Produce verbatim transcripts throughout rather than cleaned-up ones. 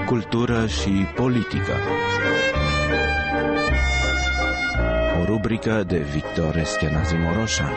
cultură și politică. O rubrică de Victor Eschenazi Moroșan.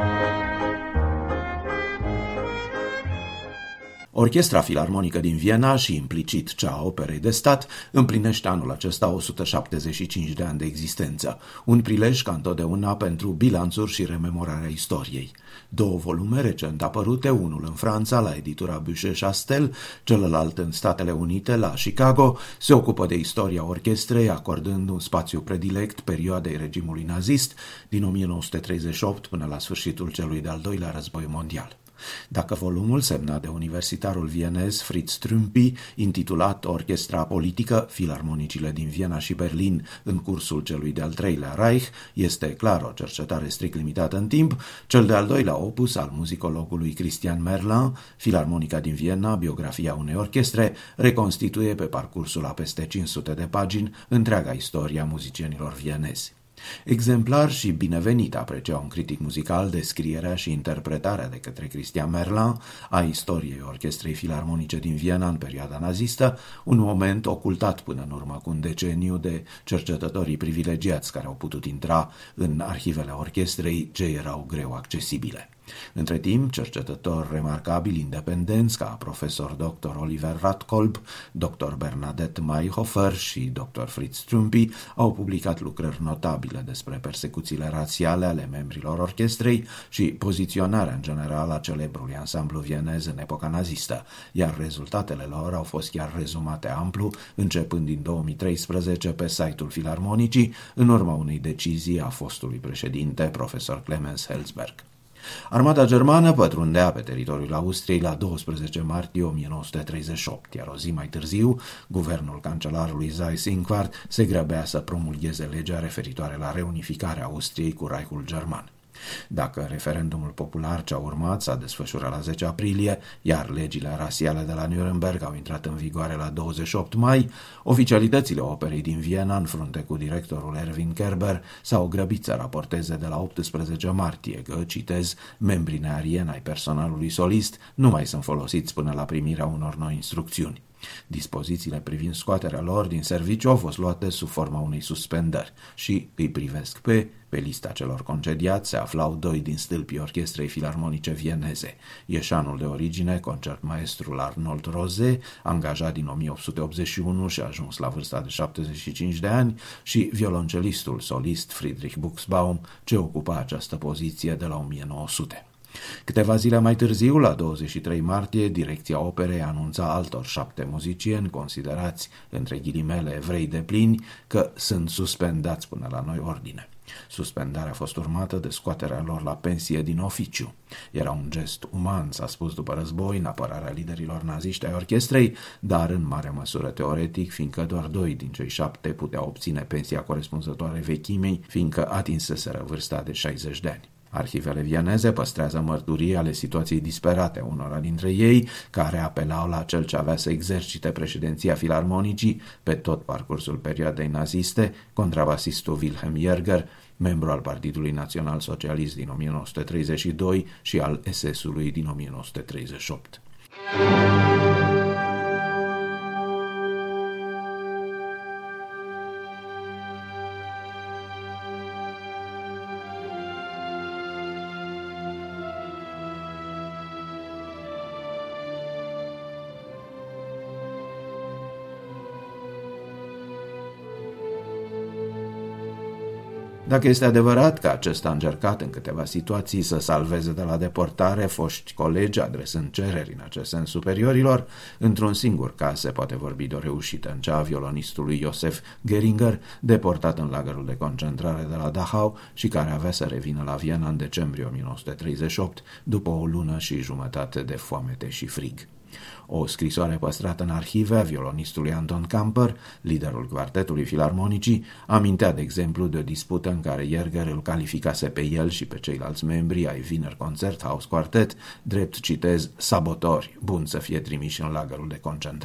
Orchestra Filarmonică din Viena și implicit cea a Operei de Stat împlinește anul acesta o sută șaptezeci și cinci de ani de existență, un prilej ca întotdeauna pentru bilanțuri și rememorarea istoriei. Două volume recent apărute, unul în Franța la editura Buchet-Chastel, celălalt în Statele Unite la Chicago, se ocupă de istoria orchestrei, acordând un spațiu predilect perioadei regimului nazist din o mie nouă sute treizeci și opt până la sfârșitul celui de-al doilea război mondial. Dacă volumul semnat de universitarul vienez Fritz Trümpi, intitulat Orchestra politică, filarmonicile din Viena și Berlin în cursul celui de-al treilea Reich, este clar o cercetare strict limitată în timp, cel de-al doilea opus al muzicologului Christian Merlin, Filarmonica din Viena, biografia unei orchestre, reconstituie pe parcursul a peste cinci sute de pagini întreaga istoria muzicienilor vienezi. Exemplar și binevenit aprecia un critic muzical descrierea și interpretarea de către Christian Merlin a istoriei Orchestrei Filarmonice din Viena în perioada nazistă, un moment ocultat până în urmă cu un deceniu de cercetătorii privilegiați care au putut intra în arhivele orchestrei ce erau greu accesibile. Între timp, cercetători remarcabili independenți ca profesor doctor Oliver Radkolb, doctor Bernadette Mayhofer și doctor Fritz Trümpi au publicat lucrări notabile despre persecuțiile rațiale ale membrilor orchestrei și poziționarea în general a celebrului ansamblu vienez în epoca nazistă, iar rezultatele lor au fost chiar rezumate amplu, începând din două mii treisprezece pe site-ul Filarmonicii, în urma unei decizii a fostului președinte, profesor Clemens Helsberg. Armata germană pătrundea pe teritoriul Austriei la douăsprezece martie o mie nouă sute treizeci și opt, iar o zi mai târziu, guvernul cancelarului Seyss-Inquart se grăbea să promulgheze legea referitoare la reunificarea Austriei cu Reichul German. Dacă referendumul popular ce a urmat s-a desfășurat la zece aprilie, iar legile rasiale de la Nuremberg au intrat în vigoare la douăzeci și opt mai, oficialitățile operei din Viena, în frunte cu directorul Erwin Kerber, s-au grăbit să raporteze de la optsprezece martie că, citez, membrii nearieni ai personalului solist nu mai sunt folosiți până la primirea unor noi instrucțiuni. Dispozițiile privind scoaterea lor din serviciu au fost luate sub forma unei suspendări și îi privesc pe, pe lista celor concediați se aflau doi din stâlpii Orchestrei Filarmonice vieneze, ieșanul de origine, concertmaestrul Arnold Rose, angajat din o mie opt sute optzeci și unu și a ajuns la vârsta de șaptezeci și cinci de ani, și violoncelistul solist Friedrich Buxbaum, ce ocupa această poziție de la o mie nouă sute. Câteva zile mai târziu, la douăzeci și trei martie, direcția operei anunța altor șapte muzicieni considerați, între ghilimele, evrei deplini, că sunt suspendați până la noi ordine. Suspendarea a fost urmată de scoaterea lor la pensie din oficiu. Era un gest uman, s-a spus după război, în apărarea liderilor naziști ai orchestrei, dar în mare măsură teoretic, fiindcă doar doi din cei șapte puteau obține pensia corespunzătoare vechimei, fiindcă atinseseră vârsta de șaizeci de ani. Arhivele vieneze păstrează mărturii ale situației disperate a unora dintre ei, care apelau la cel ce avea să exercite președinția Filarmonicii pe tot parcursul perioadei naziste, contrabasistul Wilhelm Jäger, membru al Partidului Național Socialist din o mie nouă sute treizeci și doi și al S S-ului din o mie nouă sute treizeci și opt. Dacă este adevărat că acesta a încercat în câteva situații să salveze de la deportare foști colegi adresând cereri în acest sens superiorilor, într-un singur caz se poate vorbi de o reușită în cea a violonistului Josef Geringer, deportat în lagărul de concentrare de la Dachau și care avea să revină la Viena în decembrie o mie nouă sute treizeci și opt, după o lună și jumătate de foamete și frig. O scrisoare păstrată în arhive a violonistului Anton Kamper, liderul quartetului Filarmonicii, amintea de exemplu de o dispută în care Jäger îl calificase pe el și pe ceilalți membri ai Wiener Concerthaus Quartet drept, citez, sabotori, buni să fie trimiși în lagărul de concentrare.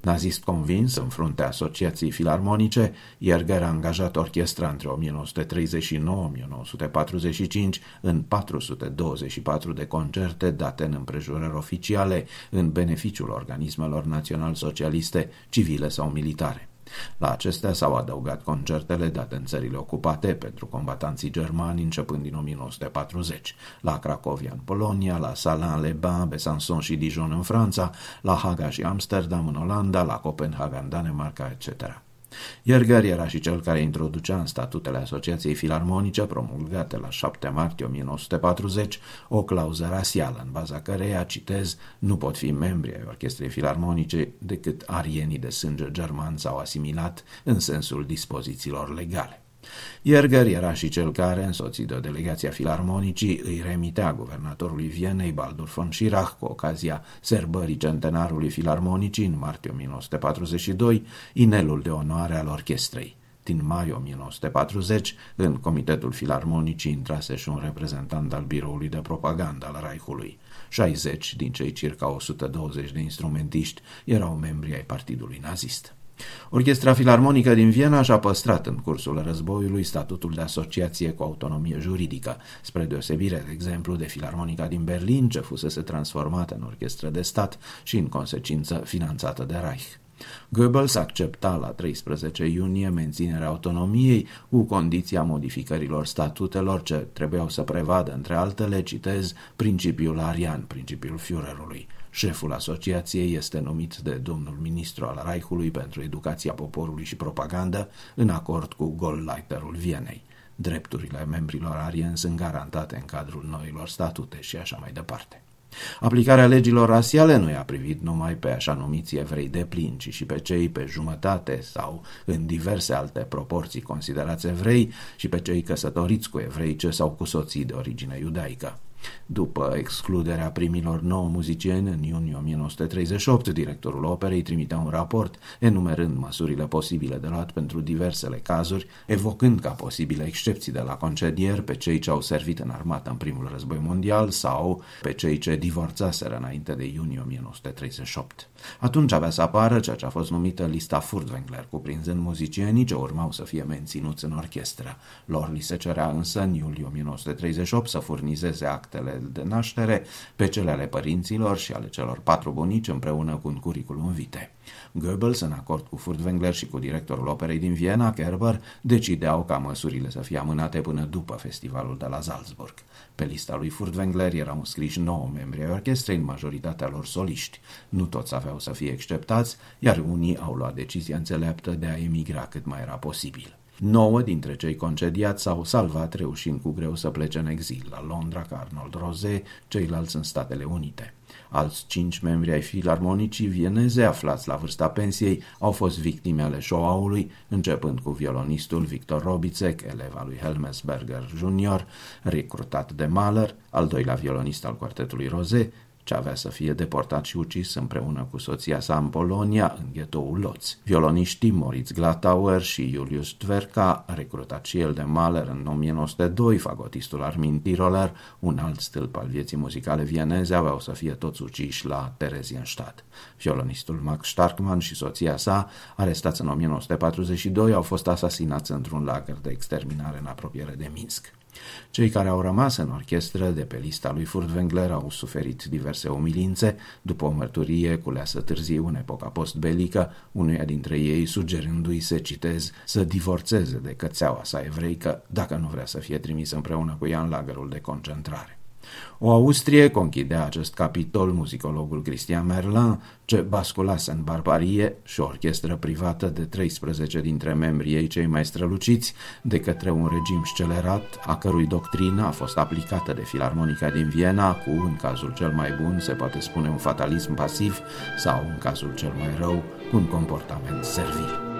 Nazist convins în fruntea Asociației Filarmonice, Jäger a angajat orchestra între o mie nouă sute treizeci și nouă - o mie nouă sute patruzeci și cinci în patru sute douăzeci și patru de concerte date în împrejurări oficiale în beneficiul organismelor național-socialiste, civile sau militare. La acestea s-au adăugat concertele date în țările ocupate pentru combatanții germani începând din o mie nouă sute patruzeci, la Cracovia în Polonia, la Salins-les-Bains, Besançon și Dijon în Franța, la Haga și Amsterdam în Olanda, la Copenhaga în Danemarca, et cetera. Jäger era și cel care introducea în statutele Asociației Filarmonice, promulgate la șapte martie o mie nouă sute patruzeci, o clauză rasială, în baza căreia, citez, nu pot fi membri ai Orchestrei Filarmonice decât arienii de sânge german sau asimilat în sensul dispozițiilor legale. Jäger era și cel care, însoțit de o delegație a Filarmonicii, îi remitea guvernatorului Vienei, Baldur von Schirach, cu ocazia sărbării centenarului Filarmonicii în martie o mie nouă sute patruzeci și doi, inelul de onoare al orchestrei. Din mai o mie nouă sute patruzeci, în Comitetul Filarmonicii intrase și un reprezentant al biroului de propagandă al Reichului. șaizeci din cei circa o sută douăzeci de instrumentiști erau membri ai partidului nazist. Orchestra Filarmonică din Viena și-a păstrat în cursul războiului statutul de asociație cu autonomie juridică, spre deosebire, de exemplu, de Filarmonica din Berlin, ce fusese transformată în orchestră de stat și, în consecință, finanțată de Reich. Goebbels accepta la treisprezece iunie menținerea autonomiei cu condiția modificărilor statutelor ce trebuiau să prevadă, între altele, citez, principiul arian, principiul Führerului. Șeful asociației este numit de domnul ministru al Reichului pentru educația poporului și propagandă, în acord cu Goldleiterul Vienei. Drepturile membrilor arieni sunt garantate în cadrul noilor statute și așa mai departe. Aplicarea legilor rasiale nu i-a privit numai pe așa numiți evrei deplini, ci și pe cei pe jumătate sau în diverse alte proporții considerați evrei și pe cei căsătoriți cu evreice sau cu soții de origine iudaică. După excluderea primilor nouă muzicieni în iunie o mie nouă sute treizeci și opt, directorul operei trimitea un raport enumerând măsurile posibile de luat pentru diversele cazuri, evocând ca posibile excepții de la concedieri pe cei ce au servit în armată în primul război mondial sau pe cei ce divorțaseră înainte de iunie o mie nouă sute treizeci și opt. Atunci avea să apară ceea ce a fost numită lista Furtwängler, cuprinzând muzicienii ce urmau să fie menținuți în orchestră. Lor li se cerea însă în iulie o mie nouă sute treizeci și opt să furnizeze acte de naștere, pe cele ale părinților și ale celor patru bunici împreună cu un curriculum vitae. Goebbels, în acord cu Furtwängler și cu directorul operei din Viena, Kerber, decideau ca măsurile să fie amânate până după festivalul de la Salzburg. Pe lista lui Furtwängler erau înscriși nouă membri ai orchestrei, în majoritatea lor soliști. Nu toți aveau să fie exceptați, iar unii au luat decizia înțeleaptă de a emigra cât mai era posibil. Nouă dintre cei concediați s-au salvat, reușind cu greu să plece în exil, la Londra ca Arnold Rosé, ceilalți în Statele Unite. Alți cinci membri ai Filarmonicii vieneze, aflați la vârsta pensiei, au fost victime ale Shoah-ului, începând cu violonistul Victor Robițek, elev al lui Helmsberger junior, recrutat de Mahler, al doilea violonist al quartetului Rosé, ce avea să fie deportat și ucis împreună cu soția sa în Polonia, în ghetoul Lodz. Violoniștii Moritz Glatauer și Julius Tverka, recrutat și el de Mahler în o mie nouă sute doi, fagotistul Armin Tiroler, un alt stâlp al vieții muzicale vieneze, aveau să fie toți uciși la Theresienstadt. Violonistul Max Starkmann și soția sa, arestați în o mie nouă sute patruzeci și doi, au fost asasinați într-un lagăr de exterminare în apropiere de Minsk. Cei care au rămas în orchestră de pe lista lui Furtwängler au suferit diverse umilințe, după o mărturie culeasă târziu în epoca postbelică, unuia dintre ei sugerându-i să, citez, să divorțeze de cățeaua sa evreică dacă nu vrea să fie trimis împreună cu ea în lagărul de concentrare. O Austrie conchidea acest capitol muzicologul Christian Merlin, ce basculase în barbarie, și o orchestră privată de treisprezece dintre membrii ei cei mai străluciți, de către un regim scelerat, a cărui doctrină a fost aplicată de Filarmonica din Viena cu, în cazul cel mai bun, se poate spune un fatalism pasiv sau, în cazul cel mai rău, un comportament servil.